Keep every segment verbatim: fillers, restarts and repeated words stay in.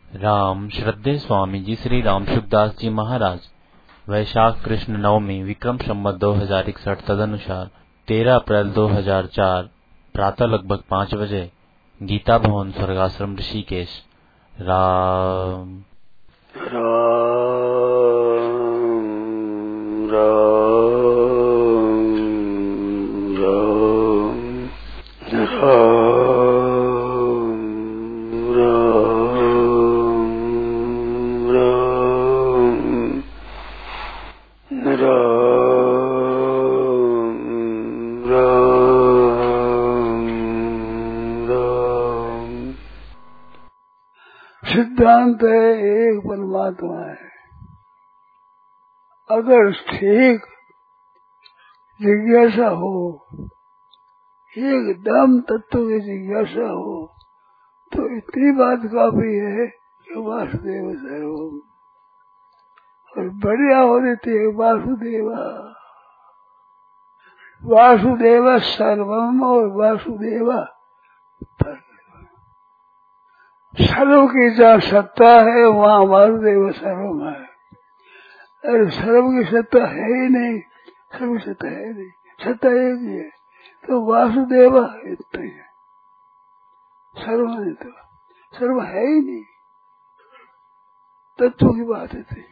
राम श्रद्धेय स्वामी जी श्री राम सुखदास जी महाराज वैशाख कृष्ण नवमी विक्रम संवत दो हजार इकसठ तदनुसार तेरह अप्रैल दो हजार चार प्रातः लगभग पाँच बजे गीता भवन स्वर्गाश्रम ऋषिकेश। राम राम राम राम सिद्धांत है एक परमात्मा है। अगर ठीक जिज्ञासा हो, एकदम तत्व की जिज्ञासा हो, तो इतनी बात काफी है कि वासुदेव सर्वम, और बढ़िया हो देती है वासुदेवा वासुदेव सर्वम और वासुदेवा सर्व की जहाँ सत्ता है वहाँ वासुदेव सर्वम है। अरे सर्व की सत्ता है ही नहीं, सर्व की सत्ता है नहीं, सत्ता एक ही है, तो वासुदेव इतना ही है। सर्व नहीं तो सर्व है ही नहीं, तत्व की बात है थी।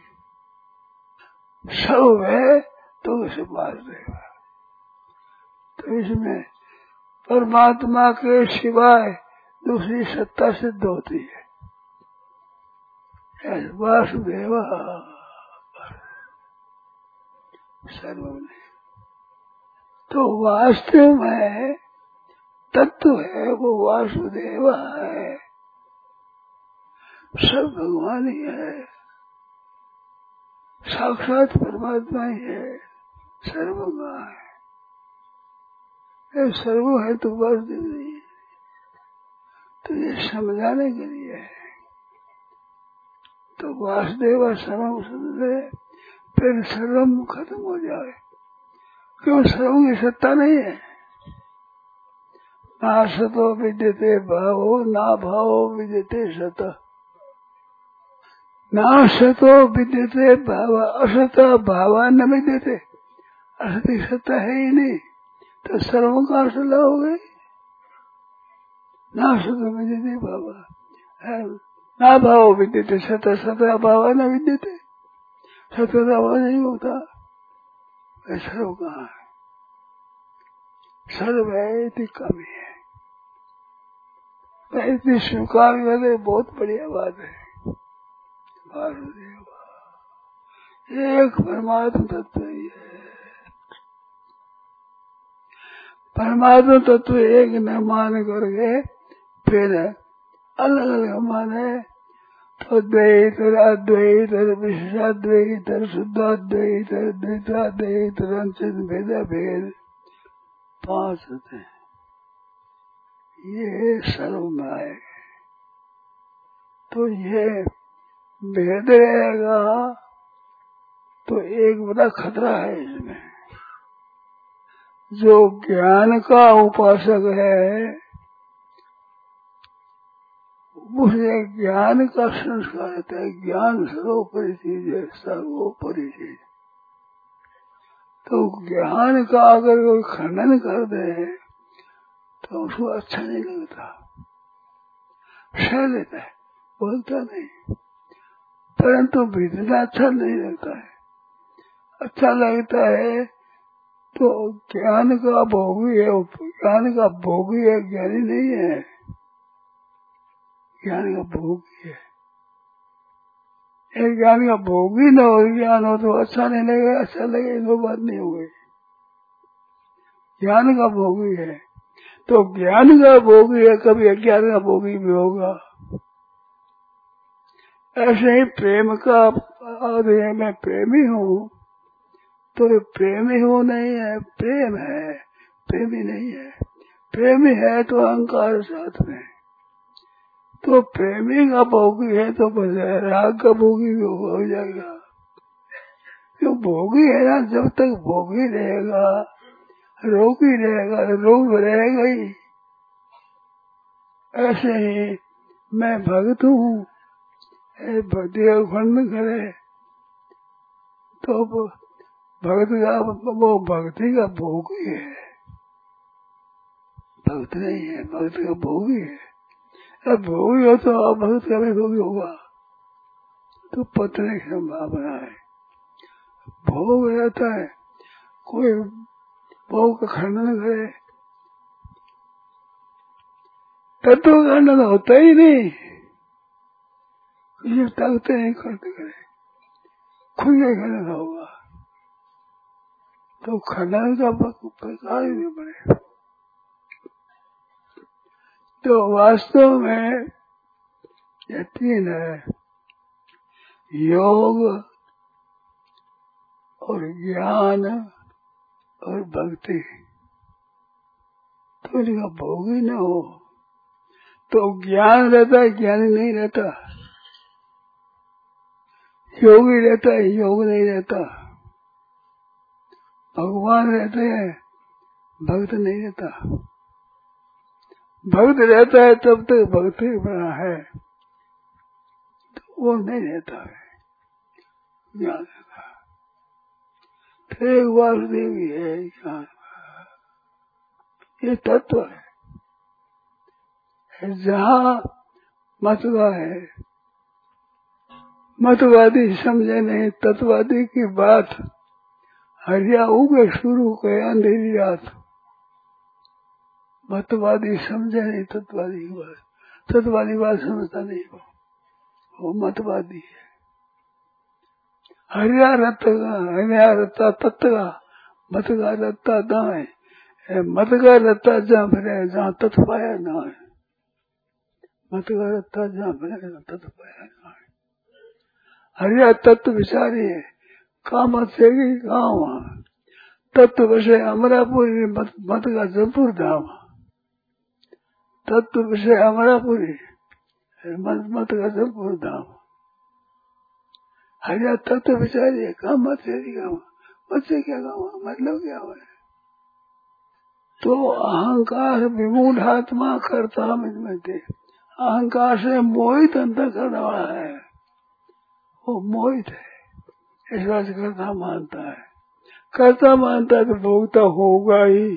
सर्व है तो उसे वासुदेव है। तो इसमें परमात्मा के सिवाय दूसरी सत्ता सिद्ध होती है। वासुदेव सर्व नहीं, तो वास्तव में तत्व है वो वासुदेव है, सब भगवान ही है, साक्षात परमात्मा ही है, सर्वगा है। ये सर्व है तो वासुदेव नहीं है, तो ये समझाने के लिए है। तो वासुदेव सर्वम समझे, फिर सर्वम खत्म हो जाए, क्यों सर्व की सत्ता नहीं है। ना सतो विद्यते भावो ना भावो विद्यते सत, ना सतो विद्यते भाव असत भावा न विद्यते, असत की सत्ता है ही नहीं, तो सर्व का सलाह हो गई। ना सतो विद्यते भावा ना भाव विद्यते सत, सत भावा न विद्यते, सत भाव नहीं होता। सर्व कहाँ है, सर्व है इतनी कमी है। इतनी स्वीकार करे बहुत बढ़िया बात है। वासुदेव एक परमात्मा तत्व ही है। परमात्मा तत्व एक न मान करके फिर अलग अलग माने तो द्वैत अद्वैत विशेषाद्वैत शुद्धाद्वैत द्वैताद्वैत अंचित भेद भेद पांच होते हैं। ये सर्व में आए तो ये भेद रहेगा तो एक बड़ा खतरा है इसमें। जो ज्ञान का उपासक है उसे ज्ञान का संस्कार रहता है। ज्ञान सर्वोपरि चीज है, सर्वोपरि चीज। तो ज्ञान का अगर कोई खंडन कर दे तो उसको अच्छा नहीं लगता, सह लेता है, बोलता नहीं, परंतु भीतर अच्छा नहीं लगता है। अच्छा लगता है तो ज्ञान का भोगी है, ज्ञान का भोगी है, ज्ञानी नहीं है, ज्ञान का भोगी है। एक ज्ञान का भोगी न हो, ज्ञान हो तो अच्छा नहीं लगेगा, अच्छा लगेगा तो बात नहीं हो गई। ज्ञान का भोगी है तो ज्ञान का भोगी है, कभी अज्ञान का भोगी भी होगा। ऐसे ही प्रेम का आदि मैं प्रेमी हूँ तो प्रेमी हूँ नहीं है, प्रेम है, प्रेमी नहीं है। प्रेमी है तो अहंकार साथ में, तो प्रेमी का भोगी है तो बस राग का भोगी भी हो जाएगा। क्यों भोगी है ना, जब तक भोगी रहेगा रोगी रहेगा, रोग रहेगा ही। ऐसे ही मैं भक्त हूँ भक्ति का खंडन करे तो भक्त का वो भक्ति का भोग ही है, भक्त नहीं है, भक्त का भोग ही है। अब भोग हो तो आप भक्त का भी भोग होगा तो पतने की संभावना है। भोग रहता है, कोई भोग का खंडन करे, तत्व का खंडन होता ही नहीं, ये ताकते नहीं करते करे, खुद का खंडन होगा तो खंडन का प्रकार ही नहीं पड़ेगा। तो वास्तव में ये तीन है, योग और ज्ञान और भक्ति। तो इनका भोग ही न हो तो ज्ञान रहता है, ज्ञानी नहीं रहता, योगी रहता है, योग नहीं रहता, भगवान रहते हैं, भक्त नहीं रहता। भक्त रहता है तब तक भक्ति बना है, तो वो नहीं रहता है, ज्ञान रहता। फिर एक वासुदेव है ज्ञान, ये तत्व है। जहाँ मतवा है, मतवादी समझे नहीं तत्ववादी की बात, हरिया उगे शुरू के अंधेरी रात। मतवादी समझे नहीं तत्ववादी की बात, तत्ववादी बात समझता नहीं हो, वो मतवादी है। हरिया रत का, हरिया रत्ता तत्व का, मत का रत्ता दाए, मत का रत्ता जहाँ फिरे जहाँ तत्व पाया ना है, मत का रत्ता जहाँ फिरे जहाँ तत्व पाया ना है। हरिया तत्व विचारी है, काम से काम तत्व विषय अमरापुरी, मत, मत का जयपुर धाम, तत्व विषय अमरापुरी, मत, मत का जयपुर धाम। हरिया तत्व विचारी है, काम मत से काम, मत से क्या काम, मतलब क्या है। तो अहंकार विमूढ़ आत्मा करता में थे, अहंकार से मोहित अंतर करने वाला है, वो मोहित है, इस बात से करता मानता है। करता मानता है तो भोगता होगा ही,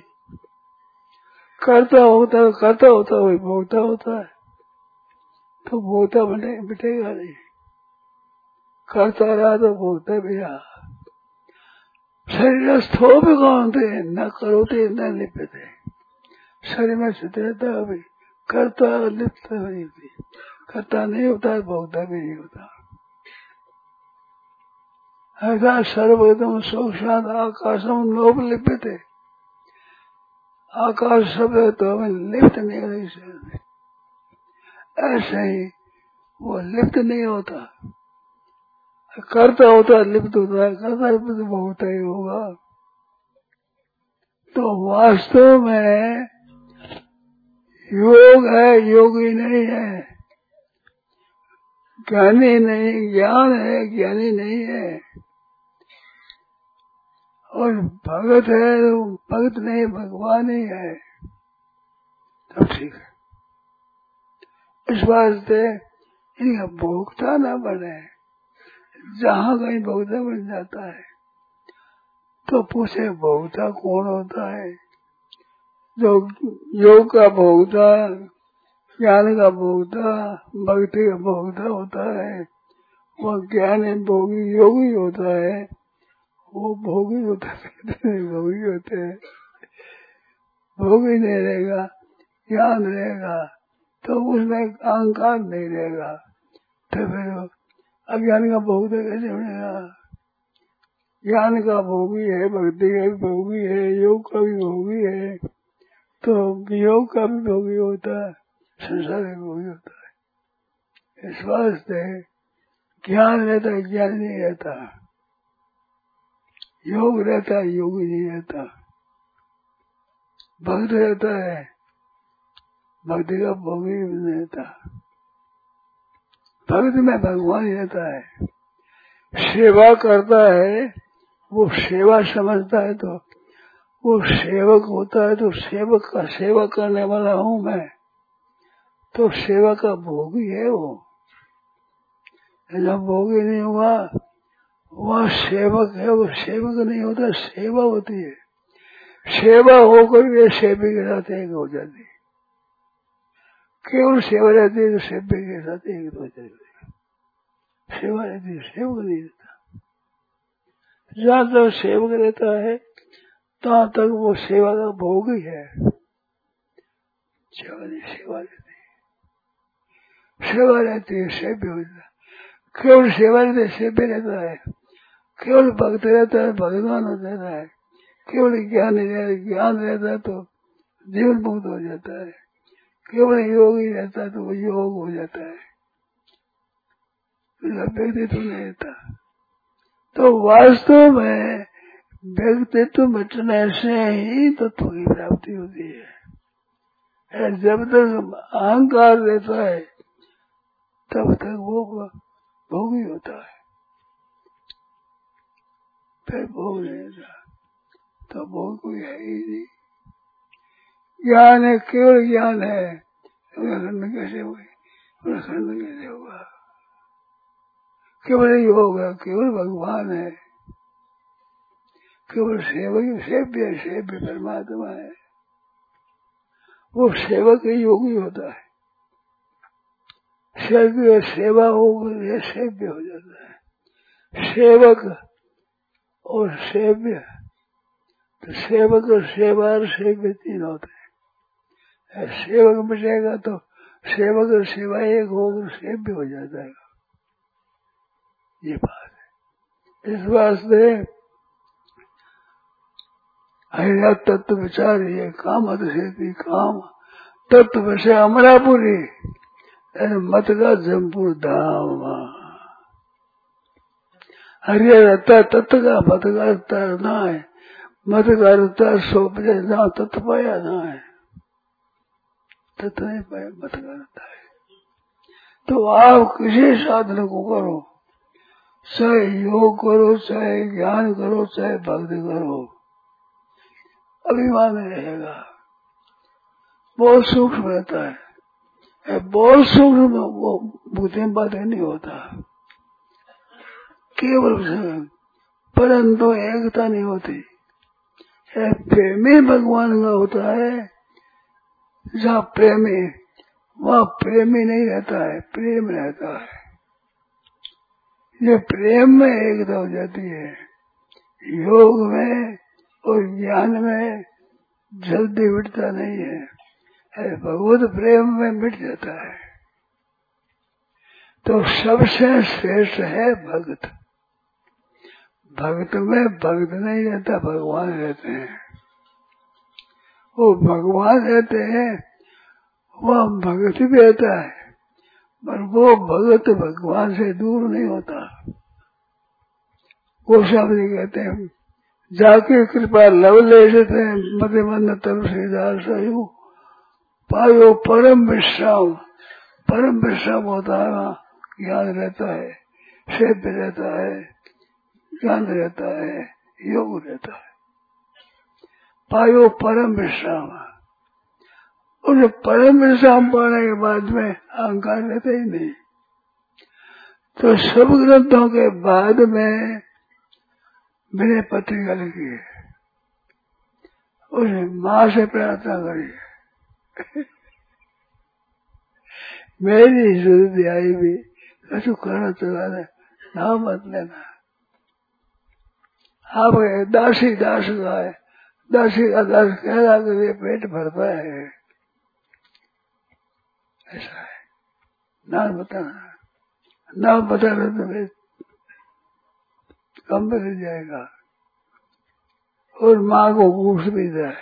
करता होता है, करता होता है, वही भोगता होता है, तो भोगता बने बिटेगा नहीं। करता रहा तो भोगता भी रहा। शरीर स्थो भी कौन थे, न करोते न लिपते, शरीर में स्थित रहता है, करता लिप्त नहीं होती, करता नहीं होता है, भोगता भी नहीं होता। ऐसा सर्वगतम सोक्षात आकाशम लोभ लिप्यते, आकाश शब्द है तो हमें लिप्त नहीं होता, ऐसे ही वो लिप्त नहीं होता, करता होता है लिप्त होता है, करता लिप्त होता ही होगा। तो वास्तव में योग है, योगी नहीं है, ज्ञानी नहीं, ज्ञान है, ज्ञानी नहीं है। और भगत है तो भगत नहीं, भगवान ही है, तब ठीक है। इस वास्ते इनका भोगता न बने। जहाँ कहीं भोगता बन जाता है तो पूछे भोगता कौन होता है। जो योग का भोगता, ज्ञान का भोगता, भक्ति का भोगता होता है, वो ज्ञानी भोगी योगी होता है, वो भोगी होता है, भोगी होते हैं। भोगी नहीं रहेगा, ज्ञान रहेगा तो उसमें अहंकार नहीं रहेगा, तो फिर अज्ञान का भोग कैसे बनेगा। ज्ञान का भोगी है, भक्ति का भी भोगी है, योग का भी भोगी है, तो योग का भी भोगी होता है, संसार का भोगी होता है। इस वास्ते ज्ञान रहता है, ज्ञान नहीं रहता, योग रहता है, योगी नहीं रहता, भक्त रहता है, भक्ति का भोगी नहीं रहता, भक्त में भगवान ही रहता है। सेवा करता है, वो सेवा समझता है तो वो सेवक होता है, तो सेवक का सेवा करने वाला हूँ मैं, तो सेवा का भोगी है वो। जब भोगी नहीं हुआ वह सेवक है, वो सेवक नहीं होता, सेवा होती है। सेवा होकर वे सेवी के साथ एक हो जाती है। केवल सेवा रहती है तो सेवी के साथ एक हो जाती है। सेवा रहती है, सेवक नहीं रहता। जहाँ तक सेवक रहता है तहाँ तक वो सेवा का भोग ही है। सेवा नहीं, सेवा रहती है, सेवा रहती है, सेव्य हो जाता है। केवल सेवा रहती है, सेव्य रहता है। केवल भक्त रहता है, भगवान हो जाता है। केवल ज्ञान ज्ञान रहता है तो जीवन मुक्त हो जाता है। केवल योगी रहता है तो वो योग हो जाता है, व्यक्तित्व नहीं रहता। तो वास्तव में व्यक्तित्व मिटने से ही तत्व की प्राप्ति होती है। जब तक अहंकार रहता है तब तक वो भोगी होता है, फिर भोग नहीं रहता, तो भोग कोई है ही नहीं। ज्ञान है, केवल ज्ञान है, खंड कैसे हुए, खंड कैसे होगा। केवल योग है, केवल भगवान है, केवल सेवक सेव्य सेव्य परमात्मा है। वो सेवक योगी होता है। सेव्य सेवा होकर यह सेव्य हो जाता है। सेवक और सेव्य, तो सेवक और सेवा और सेव्य तीन होते हैं। सेवक मिटेगा तो सेवक और सेवा एक होकर सेव्य हो जाता है। ये बात है। इस वास्ते हरिया तत्व विचार ये काम अतिशय काम तत्व से अमरापुरी मत का जमपुर धाम। हरिया रहता तत्व का मत का रहता ना है, मत का रहता सौंप ना तत्व पाया ना है, तत्व नहीं पाया, मत का रहता है। तो आप किसी साधन को करो, चाहे योग करो, चाहे ज्ञान करो, चाहे भक्ति करो, अभिमान रहेगा। बहुत सूक्ष्म रहता है, बहुत सूक्ष्म वो बुद्धि बातें नहीं होता, केवल परंतु एकता नहीं होती। प्रेमी भगवान का होता है, जहाँ प्रेमी वहाँ प्रेमी नहीं रहता है, प्रेम रहता है। ये प्रेम में एकता हो जाती है, योग में और ज्ञान में जल्दी मिटता नहीं है, है भगवत प्रेम में मिट जाता है। तो सबसे श्रेष्ठ है भक्त। भक्त में भक्त नहीं रहता, भगवान रहते हैं। वो भगवान रहते हैं, वह भक्त भी रहता है, पर वो भगत भगवान से दूर नहीं होता। गोस्वामी जी कहते हैं, जाके कृपा लवलेश थे मध्य मन तब श्रीदास सयु पायो परम विश्राम। परम विश्राम होता है, ज्ञान रहता है, सेव्य रहता है, ज्ञान रहता है, योग रहता है। पायो परम विश्राम। उसे परम विश्राम पाने के बाद में अहंकार रहता ही नहीं। तो सब ग्रंथों के बाद में मैंने पत्रिका लिखी है, उसे माँ से प्रार्थना करी मेरी जरूरत आई भी कछु करना चला ना मत लेना। आप दासी दास का है, दासी का दास कहला कर पेट भरता है, ऐसा है। ना बताना, ना बताना तो फिर कम मिल जाएगा और माँ को घूस भी जाए।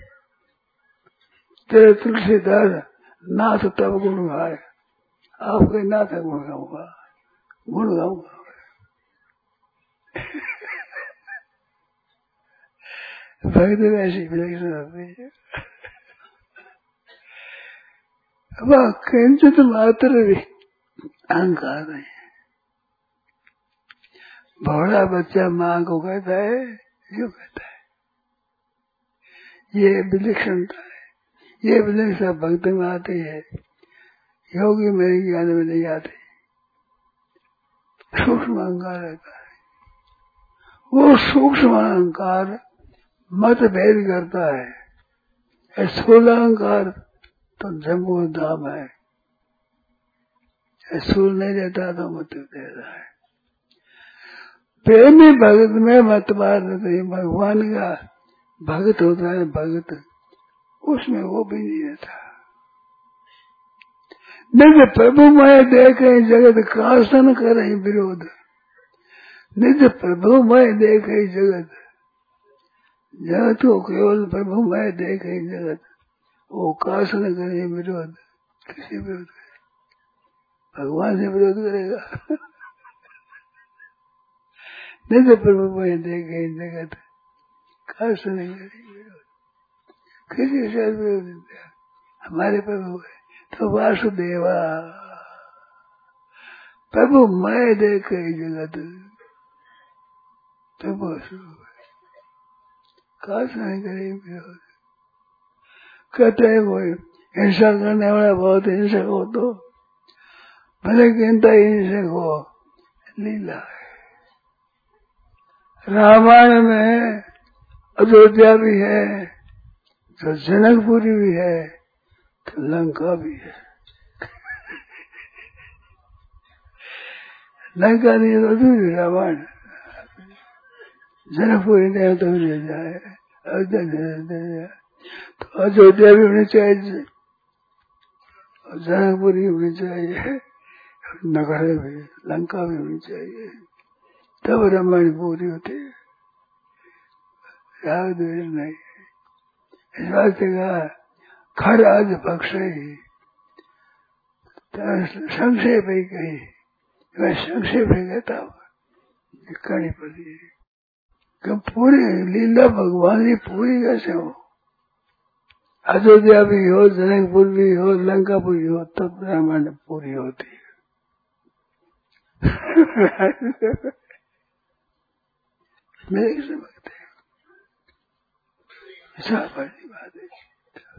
तेरे तुलसीदास नाथ तब गुण गाए, आपके नाथ गुण गाऊंगा, गुण गाऊंगा। भक्त ऐसी विलक्षण होती है। वह किंचित मात्र भी अहंकार नहीं है। भोला बच्चा माँ को कहता है, जो कहता है, ये विलक्षणता है। ये विलक्षणता भक्त में आती है, योगी में ज्ञान में नहीं आती। सूक्ष्म अहंकार रहता है। वो सूक्ष्म अहंकार मतभेद करता है। स्थूल अहंकार तो जम्मू धाम है, स्थूल नहीं रहता तो मत देता है। प्रेमी भगत में मतवाद नहीं, भगवान का भगत होता है भगत, उसमें वो भी नहीं रहता। निज प्रभु मैं देखे जगत कासन करे विरोध, निज प्रभु मैं देखे जगत, जगत को केवल प्रभु मैं देखे जगत, वो कासन करे विरोध। किसी विरोध करे? भगवान से विरोध करेगा? निज प्रभु मैं देखे जगत कासन करे विरोध, किसी से विरोध नहीं। हमारे प्रभु है तो वासुदेवा, प्रभु मैं देखे जगत, प्रभु कासन करे विरोध। कहते हैं कोई हिंसा करने वाला बहुत हिंसक हो तो भले गिनता हिंसक हो, लीला है। रामायण में अयोध्या भी है, तो जनकपुरी भी है, तो लंका भी है। लंका नहीं तो अधूरी रामायण, जनकपुरी नहीं तो अयोध्या है, अयोध्या तो अयोध्या भी होनी चाहिए, जनकपुरी होनी चाहिए, नगर भी, लंका भी होनी चाहिए, तब रामायण पूरी होती है। राग द्वेष नहीं। इस वास्ते कहा खर आज पक्ष ही संक्षेप ही कही, मैं संक्षेप ही कहता हूँ करनी पड़ी कि पूरी लीला भगवान की पूरी कैसे हो। अयोध्या भी हो, जनकपुर भी हो, लंकापुर भी हो, तब रामायण पूरी होती है। मेरे समझते हैं ऐसा बड़ी बात है।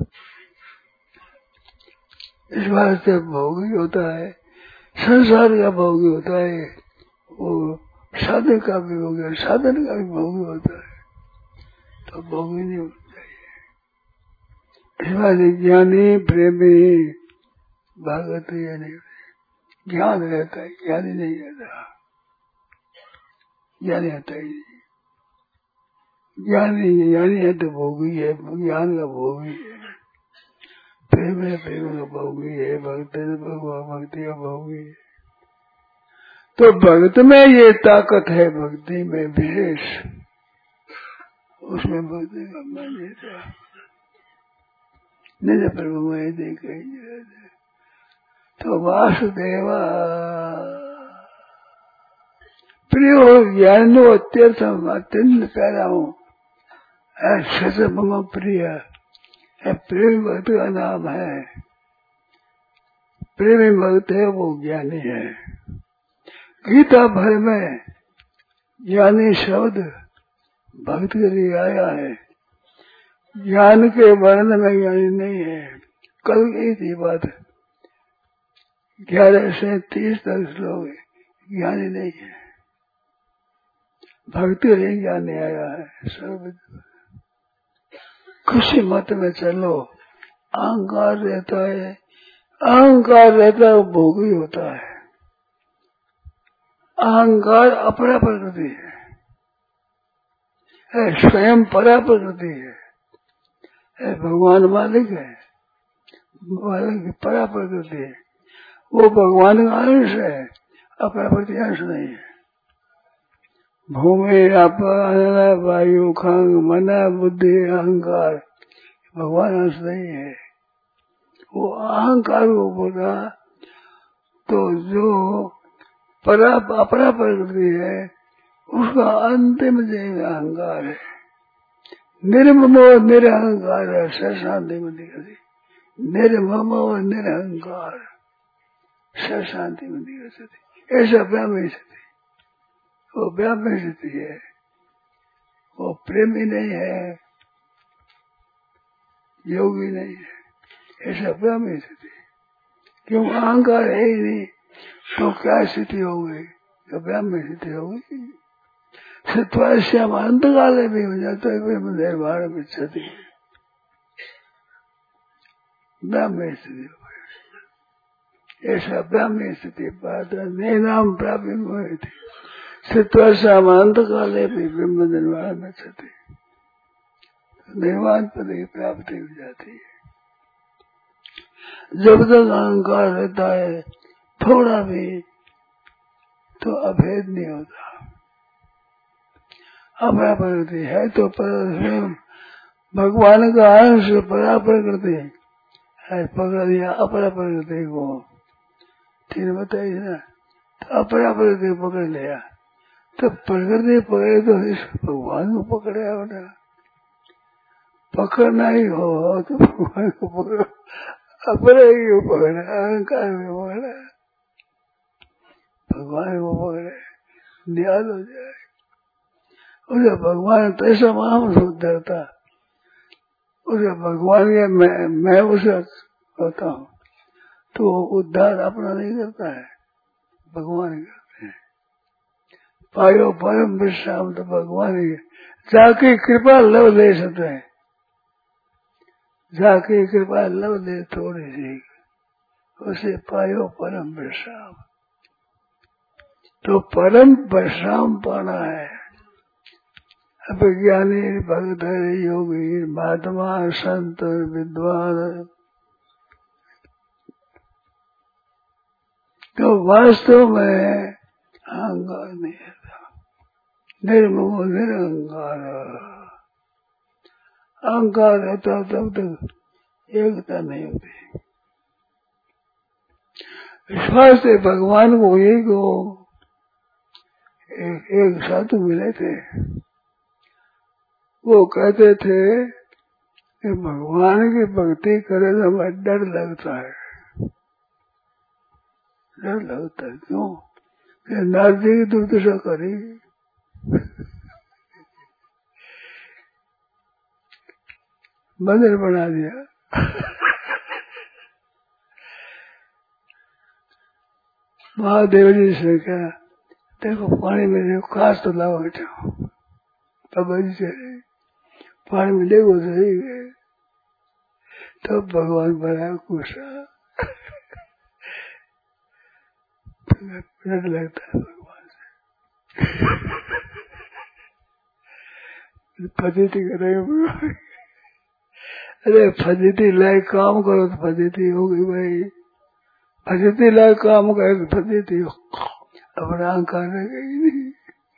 इस वास्ते भोगी होता है, संसार का भोगी होता है, वो साधन का भी भोगी है, साधन का भी भोगी होता है, तो भोगी नहीं होना चाहिए। इस वास्ते ज्ञानी प्रेमी भगत यानी ज्ञान रहता है, ज्ञानी नहीं रहता, ज्ञानी होता ही नहीं। ज्ञानी ज्ञानी है तो भोगी है, ज्ञान का भोगी है, प्रेम है प्रेम का भोगी है, भक्ति भक्ति का भोगी है। तो भक्त में ये ताकत है, भक्ति में विशेष, उसमें भक्ति का मन रहता है। निज प्रभु में देखे तो वासुदेवा प्रिय ज्ञानो अत्यंत अत्यंत प्यारा हूँ, ऐसे मम प्रिय है। प्रेम भक्त का नाम है, प्रेमी भक्त है वो ज्ञानी है। गीता भर में ज्ञानी शब्द भक्त के लिए आया है, ज्ञान के वर्णन में ज्ञानी नहीं है। कल गई थी बात, ग्यारह से तीस तक श्लोक ज्ञानी नहीं है, भक्ति नहीं ज्ञानी आया है। सब खुशी मत में चलो, अहंकार रहता है, अहंकार रहता है वो भोगी होता है। अहंकार अपरा प्रकृति है, स्वयं परा प्रकृति है, भगवान मालिक है, मालिक परा प्रकृति है, वो भगवान का अंश है, अपरा प्रकृति अंश नहीं है। भूमि आप वायु खंग मना बुद्धि अहंकार भगवान अंश नहीं है। वो अहंकार को बोला तो जो परा अपरा प्रकृति है उसका अंतिम जैन अहंकार है। निर्ममो निरहंकार है, शांति में दिखती। निर्ममो निरहंकार शांति में दिखती, ऐसा ब्राह्मण स्थिति, वो ब्राह्मण स्थिति है, वो प्रेमी नहीं है, योगी नहीं है, ऐसा ब्राह्मण स्थिति। क्यों अहंकार है ही नहीं तो क्या स्थिति हो गई, तो ब्राह्मी स्थिति होगी। सत्वाश्याम अंत काले भी हो जाता है ब्रह्म निर्वाण में क्षति ब्राह्मी स्थिति हो गई। ऐसा ब्राह्मी स्थिति पाता नाम प्राप्ति हुई थी। सत्वाश्याम अंत काले भी ब्रह्म निर्वाण में क्षति निर्वाण पद की प्राप्ति हो जाती है। जब तक अहंकार रहता है थोड़ा भी तो अभेद नहीं होता। अपरा प्रकृति है तो पर भगवान का अंश परा प्रकृति है, पकड़ दिया अपरा प्रकृति को, तीन बताइए ना, तो अपरा प्रकृति पकड़ लिया तो प्रकृति पकड़े तो इस भगवान को पकड़े होना। पकड़ना ही हो तो भगवान को पकड़ो, अपने ही को पकड़े, अहंकार में पकड़े, भगवान को पकड़े, न्याल हो जाए। उसे भगवान तैसा महाम सुधरता, उसे भगवान के मैं, मैं उसे होता हूँ तो उद्धार अपना नहीं करता है, भगवान करते हैं। पायो परम विश्राम तो भगवान ही जाके कृपा लव ले सकते हैं, जाके कृपा लव ले थोड़ी सी, उसे पायो परम विश्राम। तो परम विश्राम पाना है। अब ज्ञानी भक्त योगी महात्मा संत विद्वान तो वास्तव में अहंकार नहीं रहता, निर्मोह निरंकार। अहंकार रहता तब तक एकता नहीं होती। विश्वास से भगवान को एक हो, एक, एक साधु मिले थे, वो कहते थे कि भगवान की भक्ति करे तो हमें डर लगता है। डर लगता है क्यों? कि नारदी की दुर्दशा करी, मंदिर बना दिया, महादेव जी से क्या, देखो पानी में देखो काश तो लाओ बेटा, बाबा जी से पानी में देखो सही है, तब तो भगवान बना कुशा। डर लगता है भगवान से, फजीती करेंगे भगवान। अरे फजीती लायक काम करो तो फजीती होगी भाई, फजीती लायक काम करे तो फजीती हो, अपना अहंकार रहेगी नहीं।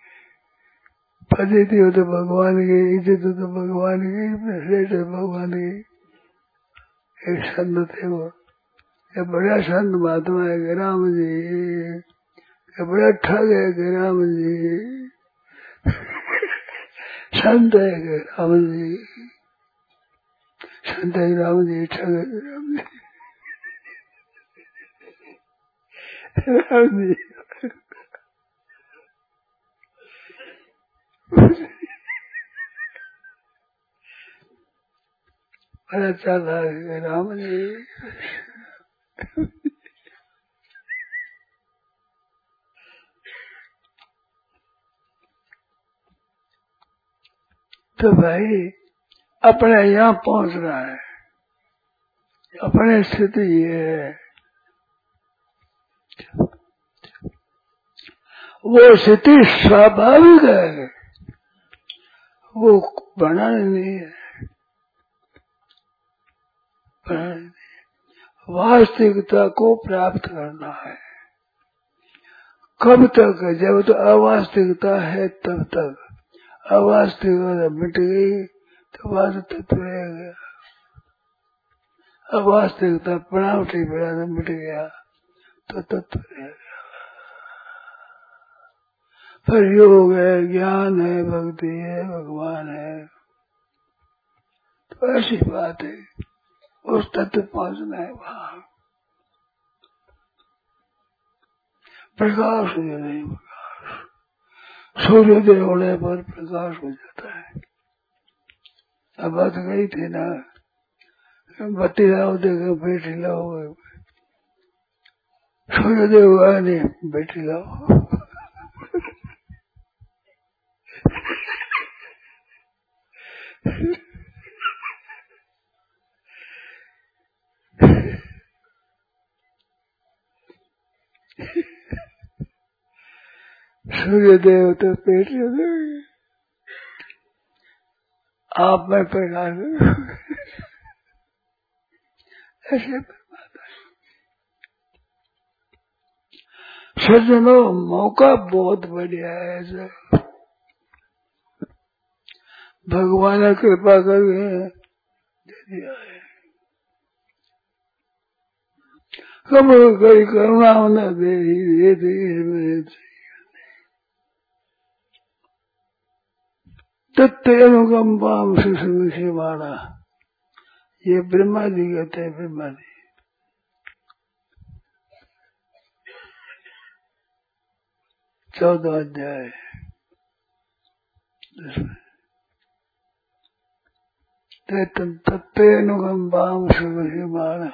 फजीती हो तो भगवान की, इज्जत हो तो भगवान की, श्रेष्ठ भगवान की। एक संत थे वो, ये बड़ा संत महात्मा है राम जी, ये बड़ा ठग है राम जी, संत है राम जी, संत है राम जी, ठग है राम जी, राम जी बड़ा चाला है राम जी। तो भाई अपने यहाँ पहुंच रहा है, अपने स्थिति ये है, वो स्थिति स्वाभाविक है, वो बनाने नहीं है, वास्तविकता को प्राप्त करना है। कब तक? जब तो अवास्तविकता है तब तक। अवास्तविकता मिट गई तो वास्तव तत्व रह गया। अवास्तविकता बनावटी बना तो मिट गया तो तत्व रह गया। पर योग है, ज्ञान है, भक्ति है, भगवान है, तो ऐसी बात है, उस तत्व पहुंचना है। वहां प्रकाश हो जाता है, प्रकाश सूर्योदय होने पर प्रकाश हो जाता है। अब बात गई थी ना, बत्ती लाओ देखो बैठी लाओ, सूर्योदय हुआ नहीं बैठी लाओ, सूर्य देव तो पेट में, आप में प्रकाश ऐसे परमात्मा। सज्जनों, मौका बहुत बढ़िया है ऐसा, भगवान ने कृपा करके दे दिया है। कब कोई करुणा होना दे ये दे तत्व अनुकंपाम सुश्रूषमाणा, ये ब्रह्मा जी कहते हैं। ब्रह्मा जी चौदह अध्याय तत्व अनुकंपाम सुश्रूषमाणा,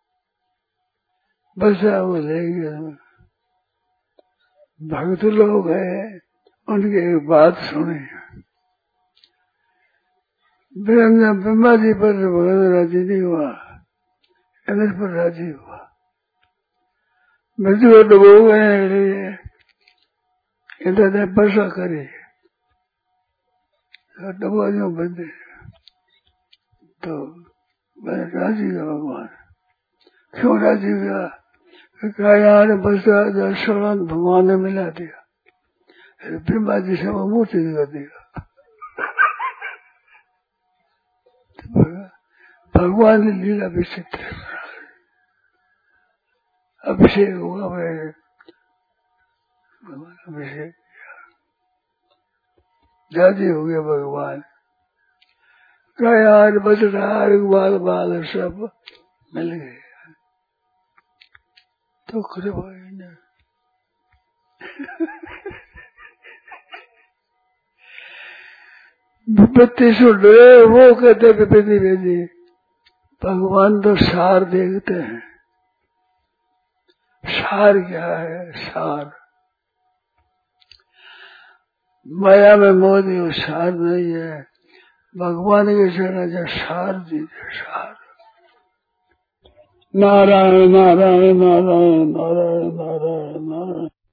बसा वो लेंगे। भक्त लोग हैं, उनकी एक बात सुने। ब्रह्मा जी पर भगत राजी नहीं हुआ, इंद्र पर राजी हुआ। मृत्यु को डुबो गए, इंद्र ने वर्षा करी, डुबो जो बंदे, तो मैं राजी हुआ। भगवान क्यों राजी हुआ? क्या यार बसा दर्शन भगवान ने मिला दिया, ब्रह्मा जी से वो मूर्ति दिखा दिया। भगवान ने लीला विचित्र, अभिषेक हुआ। मैं भगवान अभिषेक राजी हो गया। भगवान का यार बसरार बाल बाल सब मिल गए, तो कृपा ने विपत्ति सुन रहे, वो कहते विपत्ति भेजी। भगवान तो सार देखते हैं। सार क्या है? सार माया में मोदी हो, सार नहीं है। भगवान के शरण जो सार दीजिए, सार। नारायण नारायण नारायण नारायण नारायण नारायण।